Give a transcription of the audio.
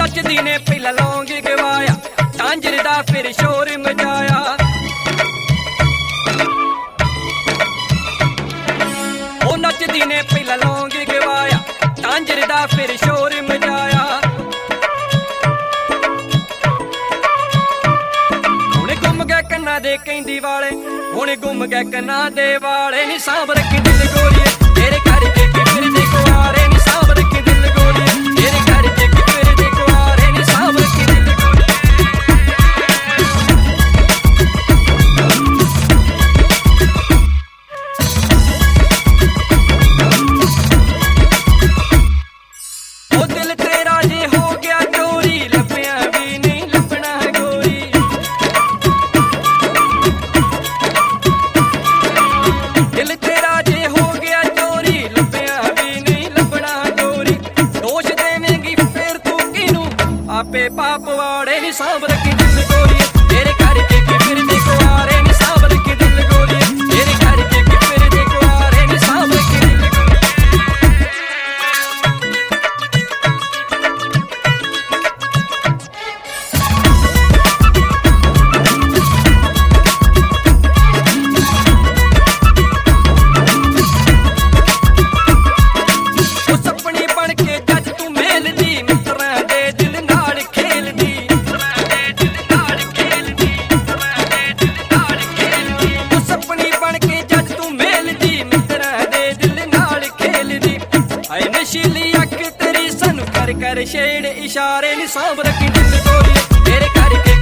नचदी ने पहला लौंग गवाया झांझर दा फिर शोर मचाया ओ नचदी ने पहला लौंग गवाया झांझर दा फिर शोर मचाया हुण गुम गए कन्ना दे कहंदी वाले हुण गुम गए कन्ना दे वाले नी सांभ रखी दिल गोरीए तेरे घर के फिर दे कुआरे नी सांभ रखी दिल गोरीए तेरे घर के फिर दे कुआरे नी सांभ रखी दिल आपे पाप वाड़े नी सांभ रखी दिल गोरीए तेरे घर के फिर दे कुआरे नी सांभ रखी दिल गोरीए तेरे घर के फिर दे कुआरे नी सांभ रखी दिल उस अपनी बन के जज तू मेल दी मित्रा दे दिल नशीली अख तेरी सानू कर कर छेड़ इशारे नी सांभ रखी दिल गोरीए तेरे घर के